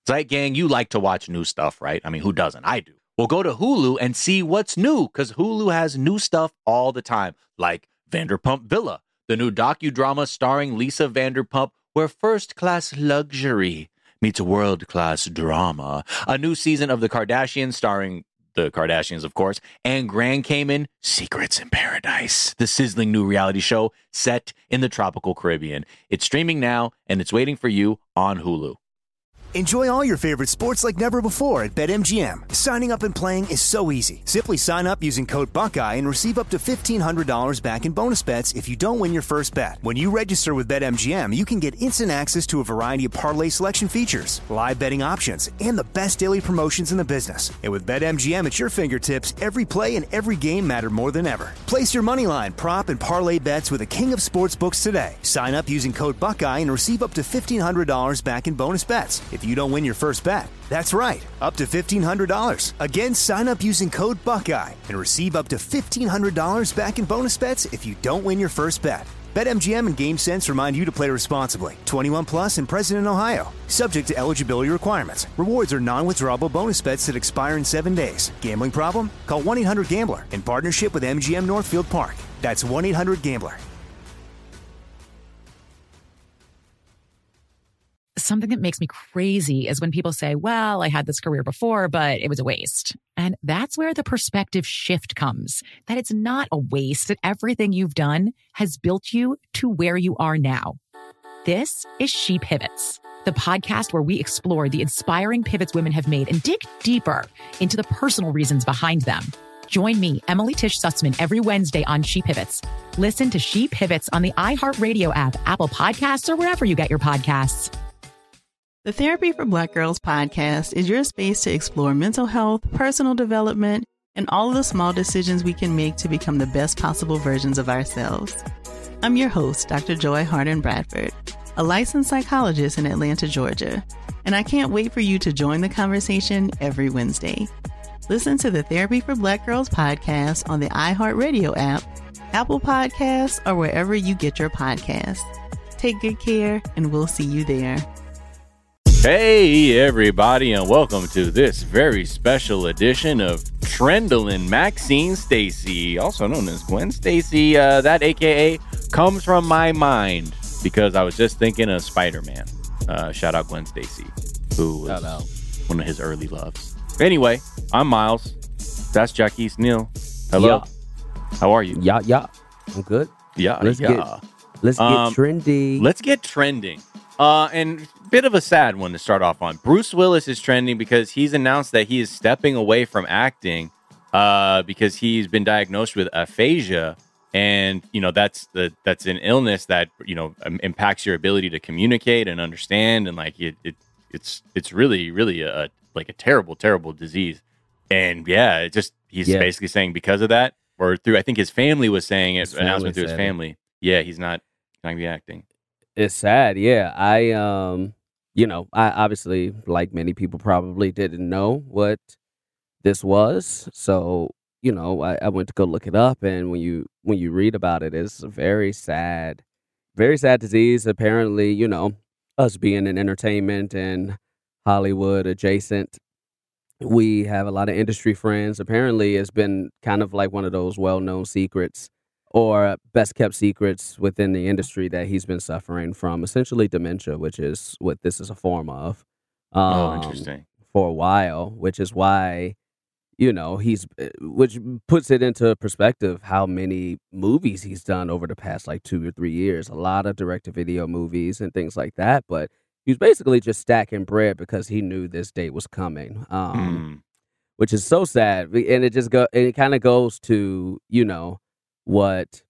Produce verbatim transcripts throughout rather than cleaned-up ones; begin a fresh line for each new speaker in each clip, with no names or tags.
Zeit Gang, you like to watch new stuff, right? I mean, who doesn't? I do. Well, go to Hulu and see what's new, because Hulu has new stuff all the time, like Vanderpump Villa, the new docudrama starring Lisa Vanderpump, where first-class luxury meets world-class drama. A new season of The Kardashians starring the Kardashians, of course, and Grand Cayman, Secrets in Paradise, the sizzling new reality show set in the tropical Caribbean. It's streaming now, and it's waiting for you on Hulu.
Enjoy all your favorite sports like never before at BetMGM. Signing up and playing is so easy. Simply sign up using code Buckeye and receive up to fifteen hundred dollars back in bonus bets if you don't win your first bet. When you register with BetMGM, you can get instant access to a variety of parlay selection features, live betting options, and the best daily promotions in the business. And with BetMGM at your fingertips, every play and every game matter more than ever. Place your moneyline, prop, and parlay bets with the king of sportsbooks today. Sign up using code Buckeye and receive up to fifteen hundred dollars back in bonus bets if you don't win your first bet. That's right, up to fifteen hundred dollars. Again, sign up using code Buckeye and receive up to fifteen hundred dollars back in bonus bets if you don't win your first bet. BetMGM and GameSense remind you to play responsibly. twenty-one plus and present in Ohio. Subject to eligibility requirements. Rewards are non-withdrawable bonus bets that expire in seven days. Gambling problem? Call one eight hundred gambler in partnership with M G M Northfield Park. That's one eight hundred gambler.
Something that makes me crazy is when people say, well, I had this career before, but it was a waste. And that's where the perspective shift comes, that it's not a waste, that everything you've done has built you to where you are now. This is She Pivots, the podcast where we explore the inspiring pivots women have made and dig deeper into the personal reasons behind them. Join me, Emily Tish Sussman, every Wednesday on She Pivots. Listen to She Pivots on the iHeartRadio app, Apple Podcasts, or wherever you get your podcasts.
The Therapy for Black Girls podcast is your space to explore mental health, personal development, and all of the small decisions we can make to become the best possible versions of ourselves. I'm your host, Doctor Joy Harden Bradford, a licensed psychologist in Atlanta, Georgia, and I can't wait for you to join the conversation every Wednesday. Listen to the Therapy for Black Girls podcast on the iHeartRadio app, Apple Podcasts, or wherever you get your podcasts. Take good care, and we'll see you there.
Hey, everybody, and welcome to this very special edition of Trendlin' Maxine Stacy, also known as Gwen Stacy. Uh, that A K A comes from my mind because I was just thinking of Spider-Man. Uh, shout out Gwen Stacy, who was one of his early loves. Anyway, I'm Miles. That's Jackie Neal. Hello.
Yeah.
How are you?
Yeah, yeah. I'm good.
Yeah,
let's
yeah.
Get, let's get
um,
trendy.
Let's get trending. Uh, and bit of a sad one to start off on. Bruce Willis is trending because he's announced that he is stepping away from acting uh, because he's been diagnosed with aphasia. And, you know, that's the that's an illness that, you know, um, impacts your ability to communicate and understand. And like it, it it's it's really, really a, like a terrible, terrible disease. And yeah, it just he's yeah. basically saying because of that, or through I think his family was saying it, announcement through his family. It. Yeah, he's not going to be acting.
It's sad, yeah. I, um, you know, I obviously, like many people, probably didn't know what this was. So, you know, I, I went to go look it up, and when you when you read about it, it's a very sad, very sad disease. Apparently, you know, us being in entertainment and Hollywood adjacent, we have a lot of industry friends. Apparently, it's been kind of like one of those well-known secrets or best kept secrets within the industry that he's been suffering from essentially dementia, which is what this is a form of. Um,
oh, interesting.
For a while, which is why, you know, he's, which puts it into perspective how many movies he's done over the past like two or three years. A lot of direct-to-video movies and things like that. But he was basically just stacking bread because he knew this date was coming, um, mm. which is so sad. And it just go, and it kind of goes to, you know, what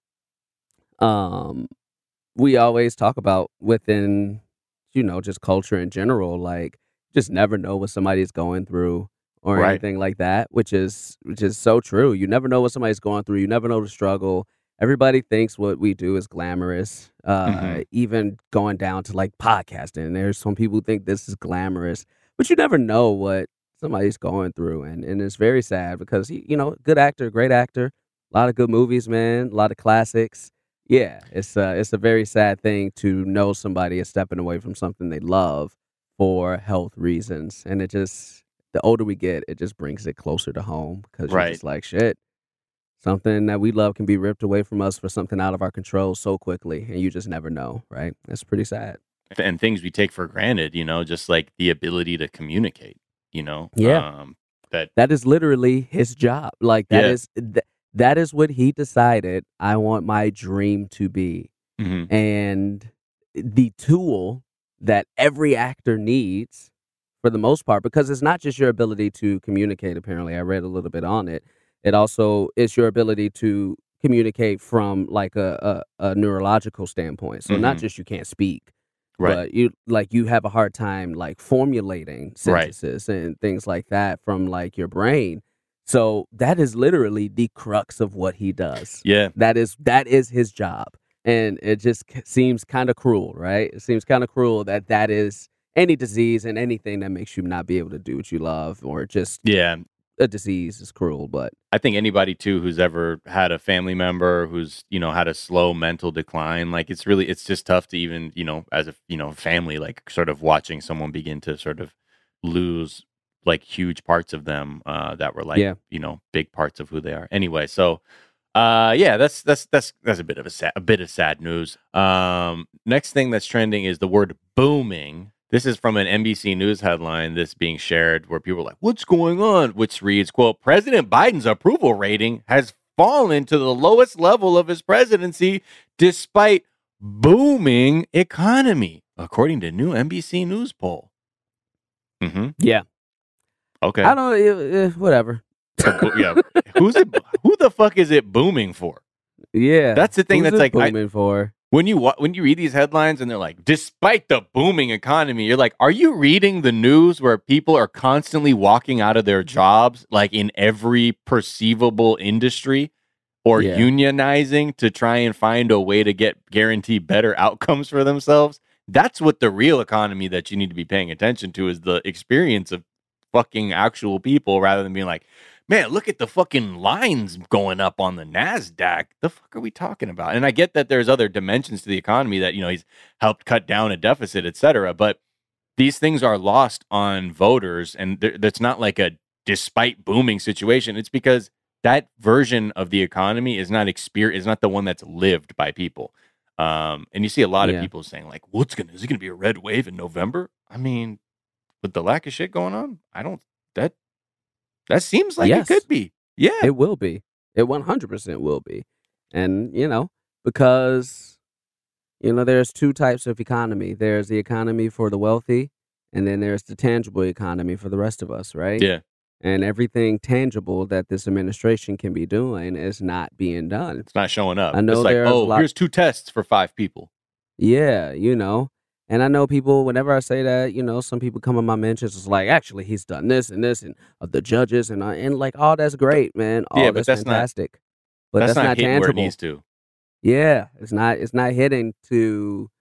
um we always talk about within, you know, just culture in general, like just never know what somebody's going through or right. anything like that, which is which is so true. You never know what somebody's going through. You never know the struggle. Everybody thinks what we do is glamorous, uh mm-hmm. even going down to like podcasting. There's some people who think this is glamorous, but you never know what somebody's going through, and and it's very sad because he, you know, good actor, great actor. A lot of good movies, man. A lot of classics. Yeah, it's uh, it's a very sad thing to know somebody is stepping away from something they love for health reasons. And it just, the older we get, it just brings it closer to home because you're
Right.
just like, shit, something that we love can be ripped away from us for something out of our control so quickly. And you just never know, right? That's pretty sad.
And things we take for granted, you know, just like the ability to communicate, you know,
Yeah.
um, that
That is literally his job. Like that
Yeah.
is th- that is what he decided I want my dream to be.
mhm.
And the tool that every actor needs for the most part, because it's not just your ability to communicate, apparently. I read a little bit on it. It also is your ability to communicate from like a, a, a neurological standpoint. So not
Mhm.
just you can't speak,
Right.
but you like you have a hard time like formulating
Right.
sentences and things like that from like your brain. So that is literally the crux of what he does.
Yeah.
That is that is his job. And it just k- seems kind of cruel, right? It seems kind of cruel that that is any disease and anything that makes you not be able to do what you love or just
Yeah.
a disease is cruel. But
I think anybody too who's ever had a family member who's, you know, had a slow mental decline, like it's really, it's just tough to even, you know, as a, you know, family, like sort of watching someone begin to sort of lose like huge parts of them uh, that were like,
yeah,
you know, big parts of who they are. Anyway, so uh, yeah, that's that's that's that's a bit of a sad, a bit of sad news. Um, next thing that's trending is the word booming. This is from an N B C News headline. This being shared where people are like, "What's going on?" Which reads, "Quote: President Biden's approval rating has fallen to the lowest level of his presidency, despite booming economy, according to new N B C News poll." Mm-hmm.
yeah.
Okay.
I don't. Uh, uh, whatever.
So, bo- yeah. Who's it? Who the fuck is it booming for?
Yeah,
That's the thing
Who's
that's
it
like I-
booming for.
When you wa- when you read these headlines and they're like, despite the booming economy, you're like, are you reading the news where people are constantly walking out of their jobs, like in every perceivable industry, or
Yeah.
unionizing to try and find a way to get guarantee better outcomes for themselves? That's what the real economy that you need to be paying attention to is the experience of fucking actual people, rather than being like, man, look at the fucking lines going up on the NASDAQ. The fuck are we talking about? And I get that there's other dimensions to the economy that, you know, he's helped cut down a deficit, et cetera. But these things are lost on voters. And there, that's not like a despite booming situation. It's because that version of the economy is not exper- is not the one that's lived by people. Um, and you see a lot of
Yeah.
people saying like, what's going to, is it going to be a red wave in November? I mean, with the lack of shit going on, I don't, that, that seems like
Yes.
it could be. Yeah.
It will be. It one hundred percent will be. And, you know, because, you know, there's two types of economy. There's the economy for the wealthy, and then there's the tangible economy for the rest of us, right?
Yeah.
And everything tangible that this administration can be doing is not being done.
It's not showing up.
I know
it's like,
there's a
oh,
lot-
here's two tests for five people.
Yeah, you know. And I know people, whenever I say that, you know, some people come in my mentions, it's like, actually, he's done this and this, and uh, the judges, and, uh, and like, oh, that's great, man. Oh,
Yeah, but
that's,
that's not-
fantastic. but
that's,
that's,
not,
not
hitting where it
tangible.
needs to.
Yeah, it's not it's not hitting to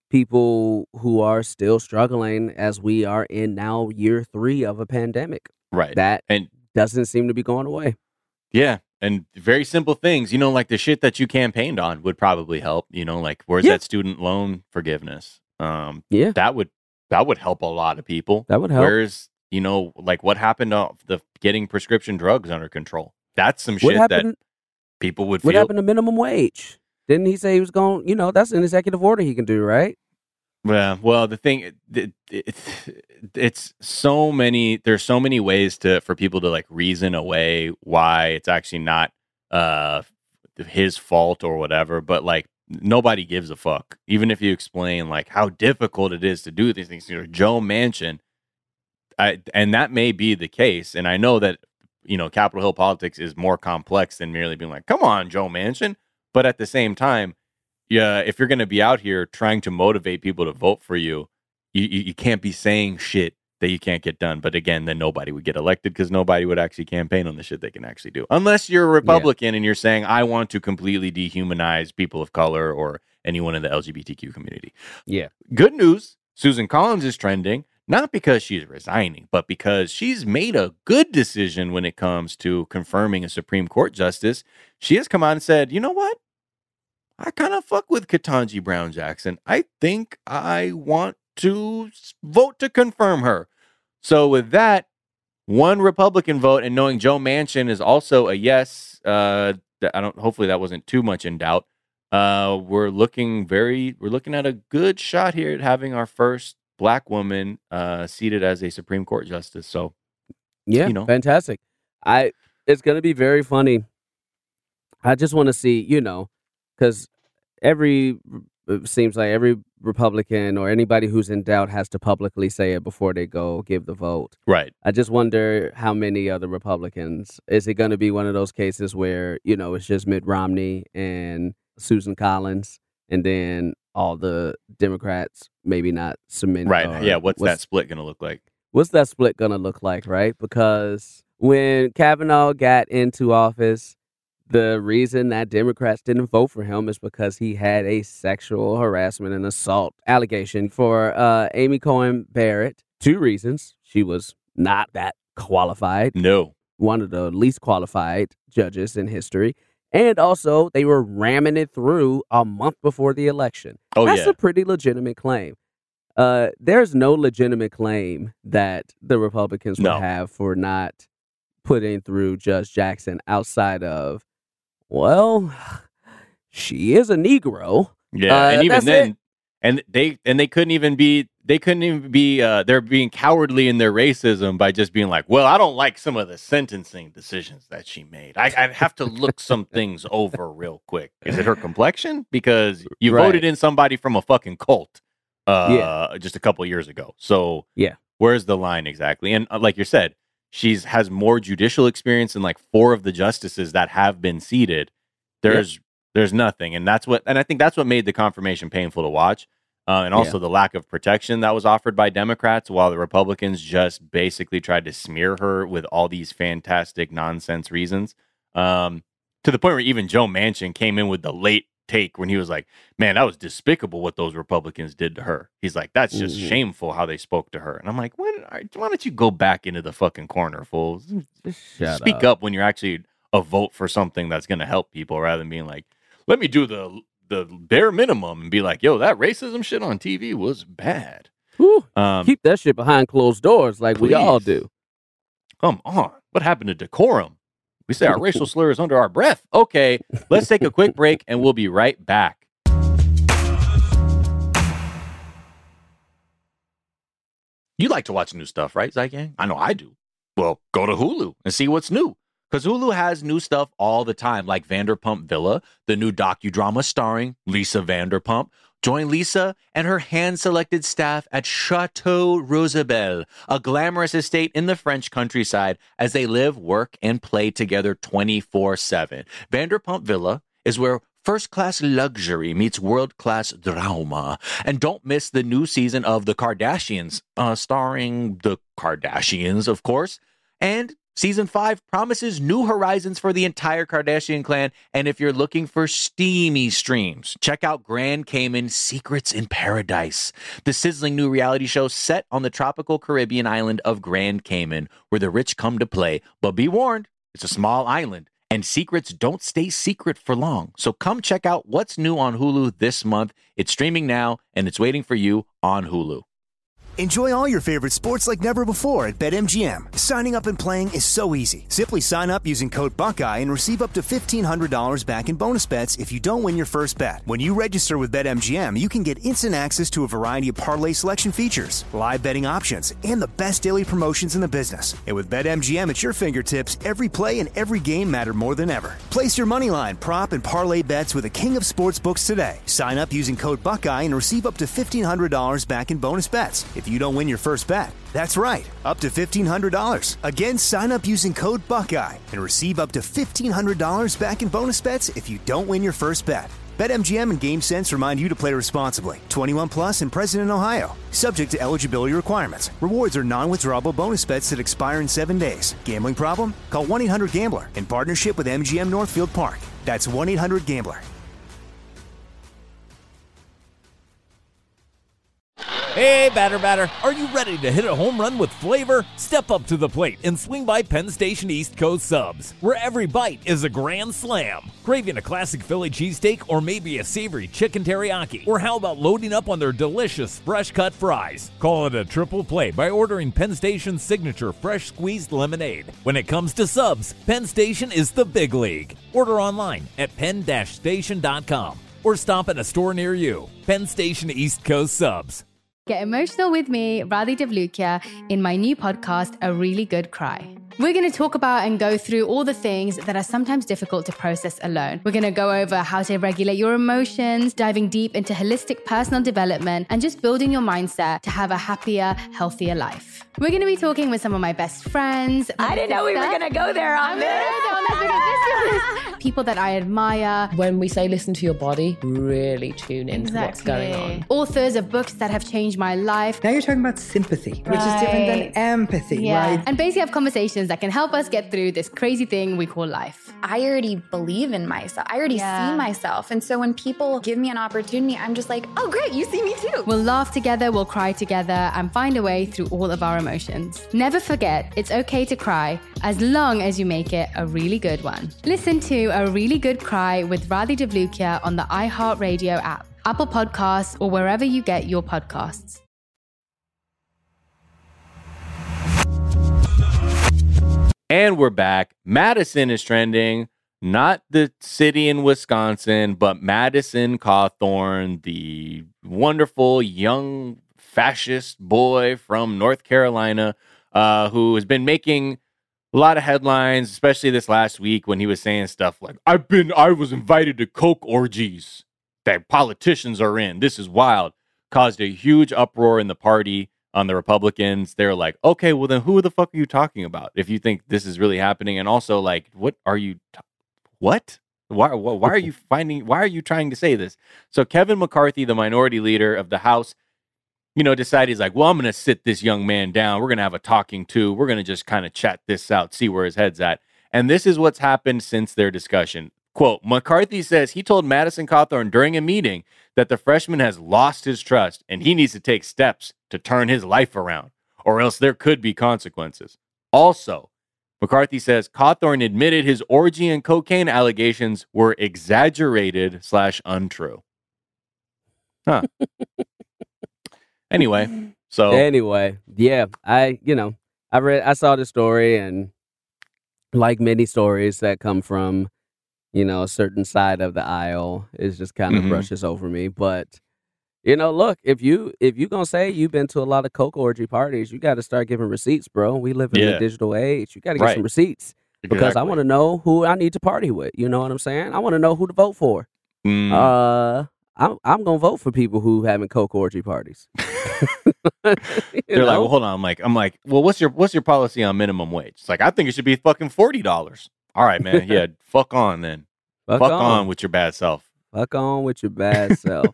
people who are still struggling as we are in now year three of a pandemic.
Right.
That
And
doesn't seem to be going away.
yeah. And very simple things, you know, like the shit that you campaigned on would probably help, you know, like where's
Yeah.
that student loan forgiveness? Um,
Yeah,
that would, that would help a lot of people.
that would help.
Where's, you know, like what happened to the getting prescription drugs under control? That's some
What
shit that
happened
people would
what
feel.
happened to minimum wage? Didn't he say he was going, you know, that's an executive order he can do, right?
Yeah, well, the thing, it, it, it, it's so many. There's so many ways to for people to like reason away why it's actually not uh his fault or whatever. But like nobody gives a fuck. Even if you explain like how difficult it is to do these things, you know, Joe Manchin, I and that may be the case. And I know that you know Capitol Hill politics is more complex than merely being like, "Come on, Joe Manchin." But at the same time, yeah, if you're going to be out here trying to motivate people to vote for you, you, you, you can't be saying shit that you can't get done. But again, then nobody would get elected because nobody would actually campaign on the shit they can actually do. Unless you're a Republican and you're saying, I want to completely dehumanize people of color or anyone in the L G B T Q community.
Yeah.
Good news, Susan Collins is trending, not because she's resigning, but because she's made a good decision when it comes to confirming a Supreme Court justice. She has come out and said, you know what? I kind of fuck with Ketanji Brown Jackson. I think I want to vote to confirm her. So with that, one Republican vote, and knowing Joe Manchin is also a yes, uh, I don't. Hopefully that wasn't too much in doubt. Uh, we're looking very, we're looking at a good shot here at having our first black woman uh, seated as a Supreme Court justice. So,
yeah,
you know,
fantastic. I it's going to be very funny. I just want to see, you know, because every it seems like every Republican or anybody who's in doubt has to publicly say it before they go give the vote.
Right.
I just wonder how many other Republicans. Is it going to be one of those cases where, you know, it's just Mitt Romney and Susan Collins, and then all the Democrats maybe not submitting?
Right. Yeah. What's, what's that split going to look like?
What's that split going to look like, right? Because when Kavanaugh got into office, the reason that Democrats didn't vote for him is because he had a sexual harassment and assault allegation. For uh, Amy Coney Barrett, two reasons. She was not that qualified.
No.
One of the least qualified judges in history. And also, they were ramming it through a month before the election.
Oh,
That's
yeah.
a pretty legitimate claim. Uh, there's no legitimate claim that the Republicans
No.
would have for not putting through Judge Jackson outside of, well, she is a Negro.
Yeah,
Uh,
and even
that's
then,
it.
and they and they couldn't even be they couldn't even be uh, they're being cowardly in their racism by just being like, well, I don't like some of the sentencing decisions that she made. I, I'd have to look some things over real quick. Is it her complexion? Because you
Right.
voted in somebody from a fucking cult uh,
Yeah.
just a couple years ago. So
Yeah.
where's the line exactly? And uh, like you said, she's has more judicial experience than like four of the justices that have been seated. There's there's nothing, and that's what, and I think that's what made the confirmation painful to watch, uh, and also
Yeah.
the lack of protection that was offered by Democrats, while the Republicans just basically tried to smear her with all these fantastic nonsense reasons, um, to the point where even Joe Manchin came in with the late take when he was like, "Man, that was despicable what those Republicans did to her." He's like, "That's just
Mhm.
shameful how they spoke to her," and I'm like, "When? Why don't you go back into the fucking corner, fool?
Shut
Speak
up.
up when you're actually a vote for something that's going to help people, rather than being like, let me do the the bare minimum and be like, yo, that racism shit on T V was bad."
Whew.
Um,
Keep that shit behind closed doors like we all
please.
do.
Come on. What happened to decorum? We say our racial slurs under our breath. Okay, let's take a quick break and we'll be right back. You like to watch new stuff, right, Zygang? I know I do. Well, go to Hulu and see what's new. Because Hulu has new stuff all the time, like Vanderpump Villa, the new docudrama starring Lisa Vanderpump. Join Lisa and her hand-selected staff at Chateau Rosabelle, a glamorous estate in the French countryside, as they live, work, and play together twenty-four seven. Vanderpump Villa is where first-class luxury meets world-class drama. And don't miss the new season of The Kardashians, uh, starring the Kardashians, of course. And Season five promises new horizons for the entire Kardashian clan, and if you're looking for steamy streams, check out Grand Cayman Secrets in Paradise, the sizzling new reality show set on the tropical Caribbean island of Grand Cayman, where the rich come to play. But be warned, it's a small island, and secrets don't stay secret for long. So come check out what's new on Hulu this month. It's streaming now, and it's waiting for you on Hulu.
Enjoy all your favorite sports like never before at BetMGM. Signing up and playing is so easy. Simply sign up using code Buckeye and receive up to fifteen hundred dollars back in bonus bets if you don't win your first bet. When you register with BetMGM, you can get instant access to a variety of parlay selection features, live betting options, and the best daily promotions in the business. And with BetMGM at your fingertips, every play and every game matter more than ever. Place your moneyline, prop, and parlay bets with the king of sportsbooks today. Sign up using code Buckeye and receive up to fifteen hundred dollars back in bonus bets if you don't win your first bet. That's right, up to fifteen hundred dollars. Again, sign up using code Buckeye and receive up to fifteen hundred dollars back in bonus bets if you don't win your first bet. BetMGM and GameSense remind you to play responsibly. twenty-one plus and present in Ohio. Subject to eligibility requirements. Rewards are non-withdrawable bonus bets that expire in seven days. Gambling problem? Call one eight hundred gambler in partnership with M G M Northfield Park. That's one eight hundred gambler.
Hey, batter batter, are you ready to hit a home run with flavor? Step up to the plate and swing by Penn Station East Coast Subs, where every bite is a grand slam. Craving a classic Philly cheesesteak or maybe a savory chicken teriyaki? Or how about loading up on their delicious fresh-cut fries? Call it a triple play by ordering Penn Station's signature fresh squeezed lemonade. When it comes to subs, Penn Station is the big league. Order online at penn station dot com or stop at a store near you. Penn Station East Coast Subs.
Get emotional with me, Radhi Devlukia, in my new podcast, A Really Good Cry. We're going to talk about and go through all the things that are sometimes difficult to process alone. We're going to go over how to regulate your emotions, diving deep into holistic personal development, and just building your mindset to have a happier, healthier life. We're going to be talking with some of my best friends.
I didn't know we were going to go there on this.
People that I admire.
When we say listen to your body, really tune into
Exactly.
what's going on.
Authors of books that have changed my life.
Now you're talking about sympathy, which is different than empathy,
Yeah.
right?
And basically have conversations that can help us get through this crazy thing we call life.
I already believe in myself. I already
Yeah.
see myself. And so when people give me an opportunity, I'm just like, oh, great, you see me too.
We'll laugh together, we'll cry together, and find a way through all of our emotions. Never forget, it's okay to cry as long as you make it a really good one. Listen to A Really Good Cry with Radhi Devlukia on the iHeartRadio app, Apple Podcasts, or wherever you get your podcasts.
And we're back. Madison is trending. Not the city in Wisconsin, but Madison Cawthorn, the wonderful young fascist boy from North Carolina, uh, who has been making a lot of headlines, especially this last week when he was saying stuff like, I've been, I was invited to coke orgies that politicians are in. This is wild. Caused a huge uproar in the party on the Republicans. They're like, okay, well then who the fuck are you talking about if you think this is really happening? And also, like, what are you, t- what? Why, why, why are you finding, why are you trying to say this? So Kevin McCarthy, the minority leader of the House, you know, decided he's like, well, I'm going to sit this young man down. We're going to have a talking to. We're going to just kind of chat this out, see where his head's at. And this is what's happened since their discussion. Quote, McCarthy says he told Madison Cawthorn during a meeting that the freshman has lost his trust and he needs to take steps to turn his life around, or else there could be consequences. Also, McCarthy says Cawthorn admitted his orgy and cocaine allegations were exaggerated slash untrue. Huh. Anyway, so
Anyway, yeah, I, you know, I read, I saw the story, and like many stories that come from, you know, a certain side of the aisle, it just kind of
Mhm.
brushes over me. But, you know, look, if you if you gonna say you've been to a lot of coke orgy parties, you got to start giving receipts, bro. We live in
Yeah.
a digital age. You got to get
Right.
some receipts because I
Exactly.
want to know who I need to party with. You know what I'm saying? I want to know who to vote for.
Mm.
Uh, I'm I'm gonna vote for people who having coke orgy parties. You
They're like,
know?
well, hold on. I'm like, I'm like, well, what's your what's your policy on minimum wage? It's like, I think it should be fucking forty dollars. All right, man. Yeah, fuck on then.
Fuck,
Fuck
on.
on with your bad self.
Fuck on with your bad self.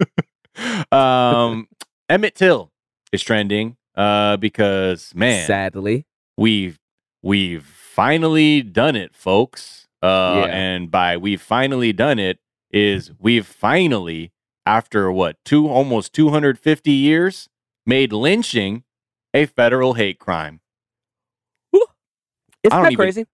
um, Emmett Till is trending uh, because man,
Sadly,
we've we've finally done it, folks. Uh,
Yeah.
And by we've finally done it is we've finally, after what two almost two hundred fifty years, made lynching a federal hate crime.
isn't
I don't
that
even-
crazy?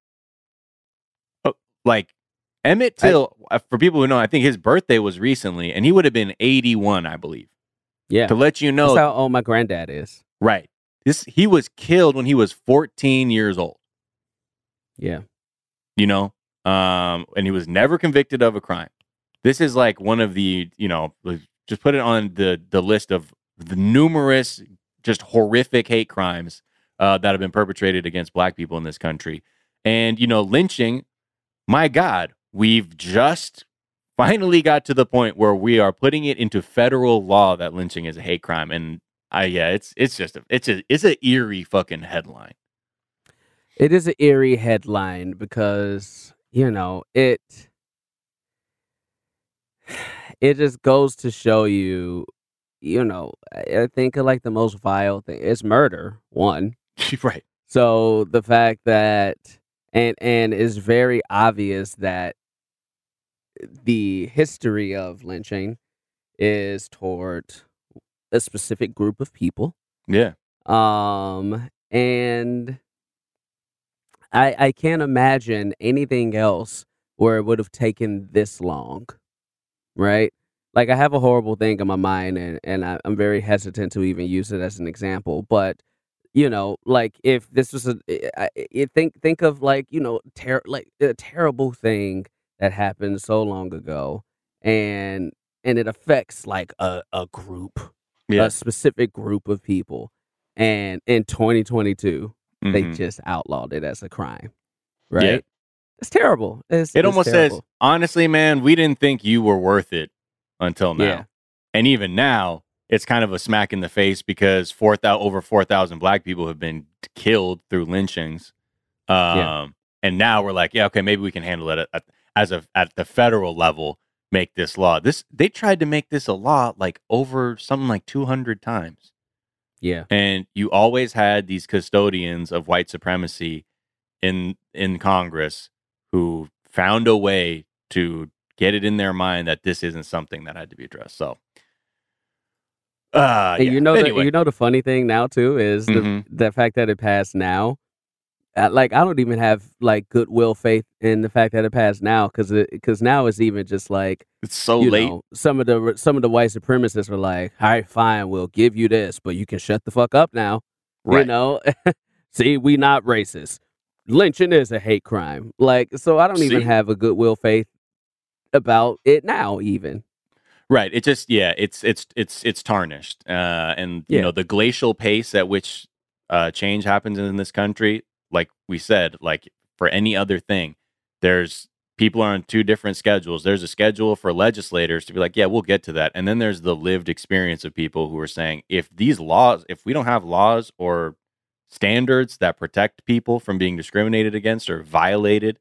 Like Emmett
I-
Till, uh, for people who know, I think his birthday was recently, and he would have been eighty-one, I believe.
Yeah,
To let you know,
that's how old my granddad is.
right? This he was killed when he was fourteen years old.
Yeah,
You know, um, and he was never convicted of a crime. This is like one of the, you know, like, just put it on the the list of the numerous, just horrific hate crimes uh, that have been perpetrated against Black people in this country. And you know, lynching. My God, we've just finally got to the point where we are putting it into federal law that lynching is a hate crime. And I, yeah, it's it's just a, it's a it's an eerie fucking headline.
it is an eerie headline because you know it. It just goes to show you, you know, I I think like the most vile thing is murder. One,
Right.
so the fact that and and it's very obvious that the history of lynching is toward a specific group of people.
Yeah.
Um, and I I can't imagine anything else where it would have taken this long, right? Like, I have a horrible thing in my mind, and, and I, I'm very hesitant to even use it as an example. But, you know, like, if this was a, I, I think think of, like, you know, ter- like a terrible thing that happened so long ago, and and it affects, like, a, a group,
Yeah.
a specific group of people. And in twenty twenty-two, they
Mhm.
just outlawed it as a crime, right?
Yeah.
It's terrible. It's,
It
it's
almost
terrible.
says, honestly, man, we didn't think you were worth it until now.
Yeah.
And even now, it's kind of a smack in the face because four thousand over four thousand black people have been killed through lynchings. Um,
Yeah.
And now we're like, yeah, okay, maybe we can handle it at, at, as a at the federal level. Make this law. This they tried to make this a law like over something like two hundred times.
Yeah.
And you always had these custodians of white supremacy in in Congress who found a way to get it in their mind that this isn't something that had to be addressed. So, uh,
And
yeah.
you know,
anyway,
the, you know, the funny thing now too is the
Mhm.
the fact that it passed now. Uh, like, I don't even have like goodwill faith in the fact that it passed now, because because now it's even just like,
it's so
you
late.
know, some of the some of the white supremacists were like, all right, fine, we'll give you this, but you can shut the fuck up now. You
Right.
know, see, we not racist. Lynching is a hate crime. Like, so I don't even
See?
have a goodwill faith about it now, even.
Right. It just yeah, it's it's it's it's tarnished. Uh, and you
Yeah.
know the glacial pace at which uh, change happens in this country, like we said, like for any other thing, there's people are on two different schedules. There's a schedule for legislators to be like, yeah, we'll get to that, and then there's the lived experience of people who are saying, if these laws, if we don't have laws or standards that protect people from being discriminated against or violated,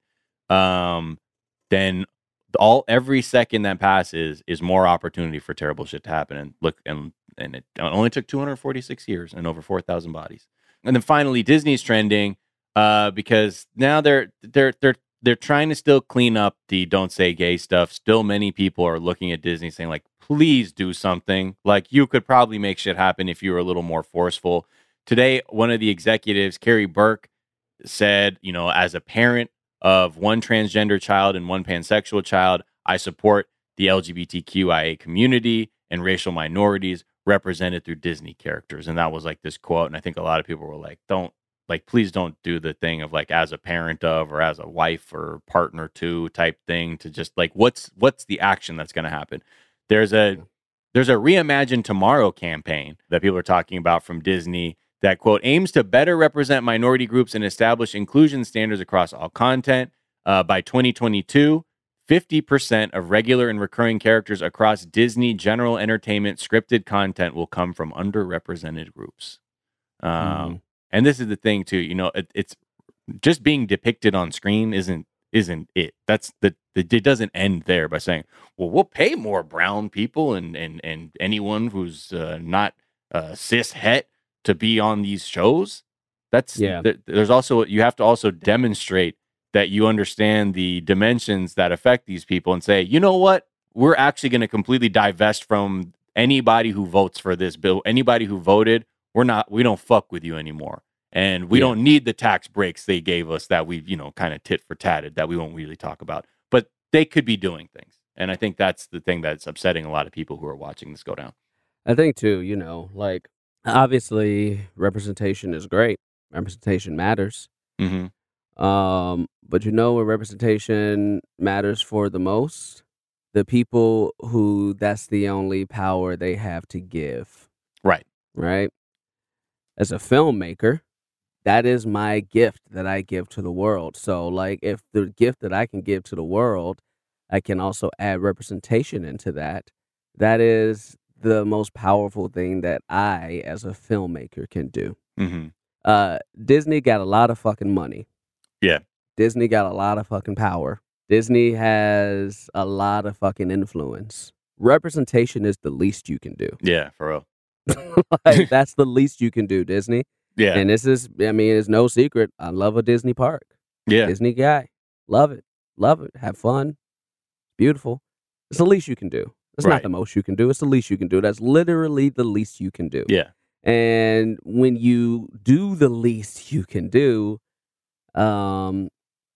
um, then all every second that passes is more opportunity for terrible shit to happen. And look, and and it only took two hundred forty-six years and over four thousand bodies. And then finally, Disney's trending uh, because now they're they're they're they're trying to still clean up the "don't say gay" stuff. Still, many people are looking at Disney saying, like, please do something. Like, you could probably make shit happen if you were a little more forceful. Today, one of the executives, Carrie Burke, said, you know, as a parent of one transgender child and one pansexual child, I support the L G B T Q I A community and racial minorities represented through Disney characters. And that was like this quote. And I think a lot of people were like, don't, like, please don't do the thing of like as a parent of or as a wife or partner to type thing to just like, what's, what's the action that's going to happen? There's a, there's a Reimagine Tomorrow campaign that people are talking about from Disney that, quote, aims to better represent minority groups and establish inclusion standards across all content. Uh, by twenty twenty-two, fifty percent of regular and recurring characters across Disney general entertainment scripted content will come from underrepresented groups. Um,
Mm-hmm.
And this is the thing, too. You know, it, it's just being depicted on screen isn't isn't it. That's the, the it doesn't end there by saying, well, we'll pay more brown people and and, and anyone who's uh, not uh, cis het to be on these shows. That's
Yeah.
th- there's also, you have to also demonstrate that you understand the dimensions that affect these people and say, you know what, we're actually going to completely divest from anybody who votes for this bill. Anybody who voted, we're not, we don't fuck with you anymore. And we
Yeah.
don't need the tax breaks they gave us that we, you know, kind of tit for tatted that we won't really talk about, but they could be doing things. And I think that's the thing that's upsetting a lot of people who are watching this go down.
I think too, you know, like, obviously representation is great. Representation matters.
Mm-hmm.
Um, but you know what representation matters for the most? The people who that's the only power they have to give.
Right.
Right? As a filmmaker, that is my gift that I give to the world. So, like, if the gift that I can give to the world, I can also add representation into that. That is the most powerful thing that I, as a filmmaker, can do.
Mm-hmm.
Uh, Disney got a lot of fucking money.
Yeah.
Disney got a lot of fucking power. Disney has a lot of fucking influence. Representation is the least you can do.
Yeah, for real.
Like, that's the least you can do, Disney.
Yeah.
And this is, I mean, it's no secret. I love a Disney park.
Yeah.
Disney guy. Love it. Love it. Have fun. Beautiful. It's the least you can do. It's
Right.
not the most you can do. It's the least you can do. That's literally the least you can do.
Yeah.
And when you do the least you can do, um,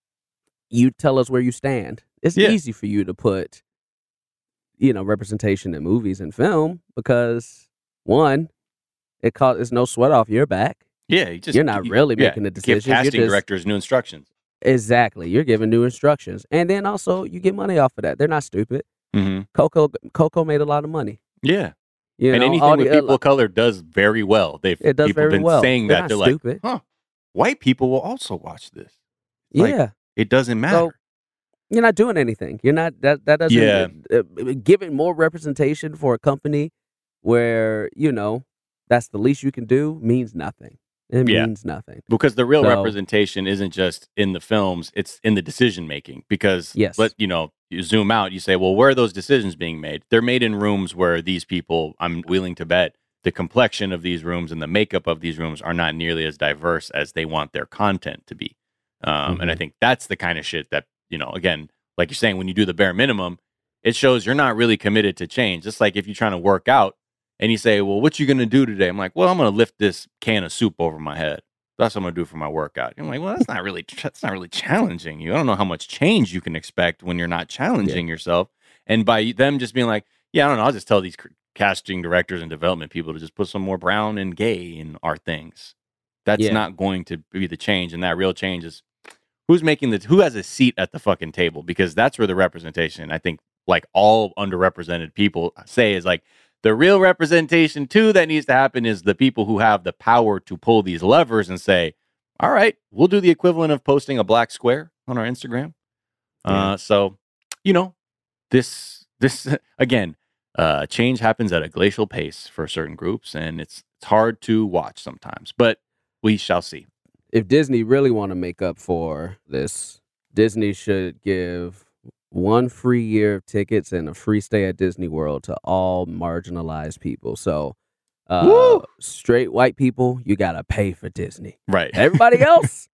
you tell us where you stand. It's
Yeah.
easy for you to put, you know, representation in movies and film because one, it costs it's no sweat off your back.
Yeah, you just
You're not
you-
really
yeah,
making a
Give
decision. You're
casting
just-
directors new instructions.
Exactly. You're giving new instructions. And then also you get money off of that. They're not stupid.
Mm-hmm.
Coco Coco made a lot of money.
Yeah.
You
and
know,
anything
all
with
the-
people of color does very well. They've
It does
people
very
been
well.
saying
They're
that.
not
They're
stupid.
like, huh, white people will also watch this. Like,
Yeah.
It doesn't matter.
So, you're not doing anything. You're not that that doesn't
Yeah.
uh, uh, giving more representation for a company where, you know, that's the least you can do means nothing. It
Yeah.
means nothing.
Because the real
So-
representation isn't just in the films, it's in the decision making. Because
Yes.
let you know, you zoom out, you say, well, where are those decisions being made? They're made in rooms where these people, I'm willing to bet, the complexion of these rooms and the makeup of these rooms are not nearly as diverse as they want their content to be. Um, And I
Mhm.
think that's the kind of shit that, you know, again, like you're saying, when you do the bare minimum, it shows you're not really committed to change. Just like if you're trying to work out and you say, well, what you going to do today? I'm like, well, I'm going to lift this can of soup over my head. That's what I'm going to do for my workout. I'm like, well, that's not really, that's not really challenging you. I don't know how much change you can expect when you're not challenging yourself. And by them just being like, yeah, I don't know, I'll just tell these casting directors and development people to just put some more brown and gay in our things. That's
Yeah.
not going to be the change. And that real change is who's making the, who has a seat at the fucking table? Because that's where the representation, I think, like all underrepresented people say, is like, the real representation too that needs to happen is the people who have the power to pull these levers and say, all right, we'll do the equivalent of posting a black square on our Instagram.
Yeah.
Uh, so, you know, this, this again, uh, change happens at a glacial pace for certain groups, and it's, it's hard to watch sometimes, but we shall see.
If Disney really want to make up for this, Disney should give one free year of tickets and a free stay at Disney World to all marginalized people. So, uh,
Woo!
straight white people, you got to pay for Disney.
Right.
Everybody else,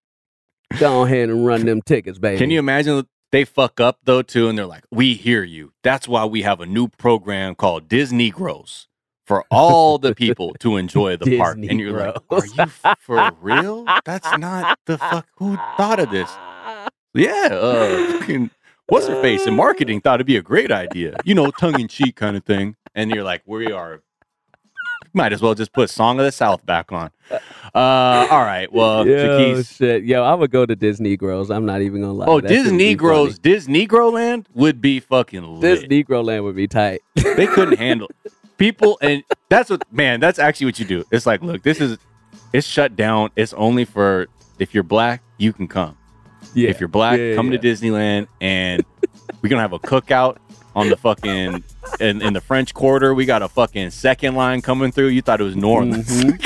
go ahead and run them tickets, baby.
Can you imagine they fuck up though too, and they're like, "We hear you. That's why we have a new program called Disney Grows for all the people to enjoy the park."
Disney
And you're like, "Are
Grows.
you for real? That's not the fuck. Who thought of this?" Yeah, uh, fucking, what's her face in marketing thought it'd be a great idea, you know, tongue in cheek kind of thing. And you're like, "We are." Might as well just put Song of the South back on. Uh, all right. Well,
Yo,
Jaquise,
shit. Yo, I would go to Disney Grows. I'm not even gonna lie.
oh,
That shit would
Disney
be
Grows,
funny.
Disney Groland would be fucking lit.
Disney Groland would be tight.
They couldn't handle people, and that's what, man, that's actually what you do. It's like, look, this is, it's shut down. It's only for, if you're black, you can come.
Yeah.
If you're black,
Yeah,
come
yeah.
to Disneyland, and we're gonna have a cookout on the fucking in, in the French Quarter. We got a fucking second line coming through. You thought it was New Orleans,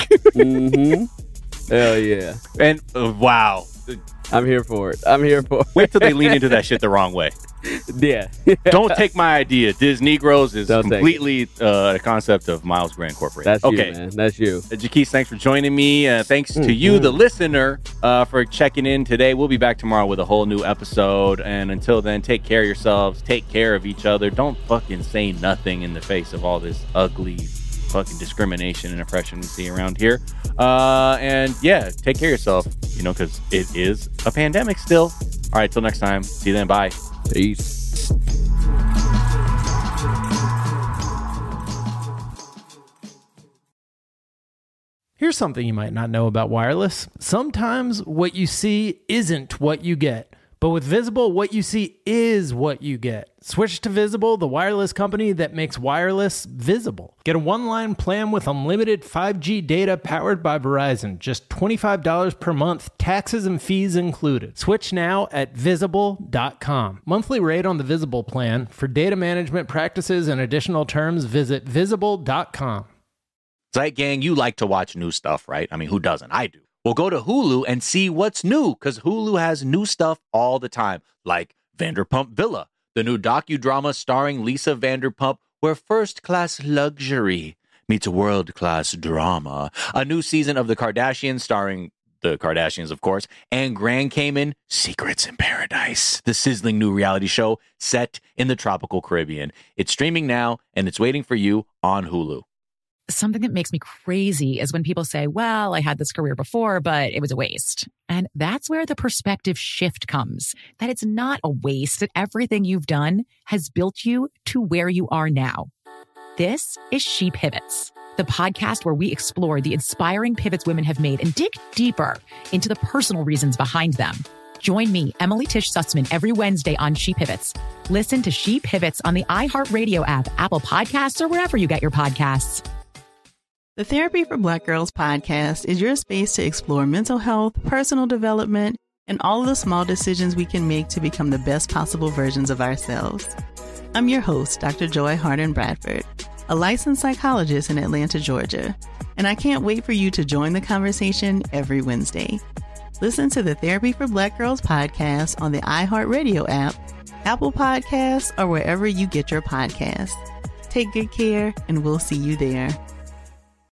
Mm-hmm. Hell yeah.
and uh, wow.
I'm here for it. I'm here for it.
Wait till they lean into that shit the wrong way.
Yeah.
Don't take my idea. Disney Grows is
Don't take it.
completely uh, a concept of Miles Grand Corporate.
That's
okay.
you, man. That's you.
Uh, Jaquise, thanks for joining me. Uh, thanks to you,
Mm-hmm.
the listener, uh, for checking in today. We'll be back tomorrow with a whole new episode. And until then, take care of yourselves. Take care of each other. Don't fucking say nothing in the face of all this ugly fucking discrimination and oppression we see around here. Uh, and yeah, take care of yourself, you know, because it is a pandemic still. All right, till next time. See you then. Bye.
Peace.
Here's something you might not know about wireless. Sometimes what you see isn't what you get. But with Visible, what you see is what you get. Switch to Visible, the wireless company that makes wireless visible. Get a one-line plan with unlimited five G data powered by Verizon. Just twenty-five dollars per month, taxes and fees included. Switch now at visible dot com. Monthly rate on the Visible plan. For data management practices and additional terms, visit visible dot com.
Zeit Gang, you like to watch new stuff, right? I mean, who doesn't? I do. Well, go to Hulu and see what's new, because Hulu has new stuff all the time, like Vanderpump Villa, the new docudrama starring Lisa Vanderpump, where first-class luxury meets world-class drama. A new season of The Kardashians starring the Kardashians, of course, and Grand Cayman, Secrets in Paradise, the sizzling new reality show set in the tropical Caribbean. It's streaming now, and it's waiting for you on Hulu.
Something that makes me crazy is when people say, well, I had this career before, but it was a waste. And that's where the perspective shift comes, that it's not a waste, that everything you've done has built you to where you are now. This is She Pivots, the podcast where we explore the inspiring pivots women have made and dig deeper into the personal reasons behind them. Join me, Emily Tish Sussman, every Wednesday on She Pivots. Listen to She Pivots on the iHeartRadio app, Apple Podcasts, or wherever you get your podcasts.
The Therapy for Black Girls podcast is your space to explore mental health, personal development, and all of the small decisions we can make to become the best possible versions of ourselves. I'm your host, Doctor Joy Harden Bradford, a licensed psychologist in Atlanta, Georgia, and I can't wait for you to join the conversation every Wednesday. Listen to the Therapy for Black Girls podcast on the iHeartRadio app, Apple Podcasts, or wherever you get your podcasts. Take good care, and we'll see you there.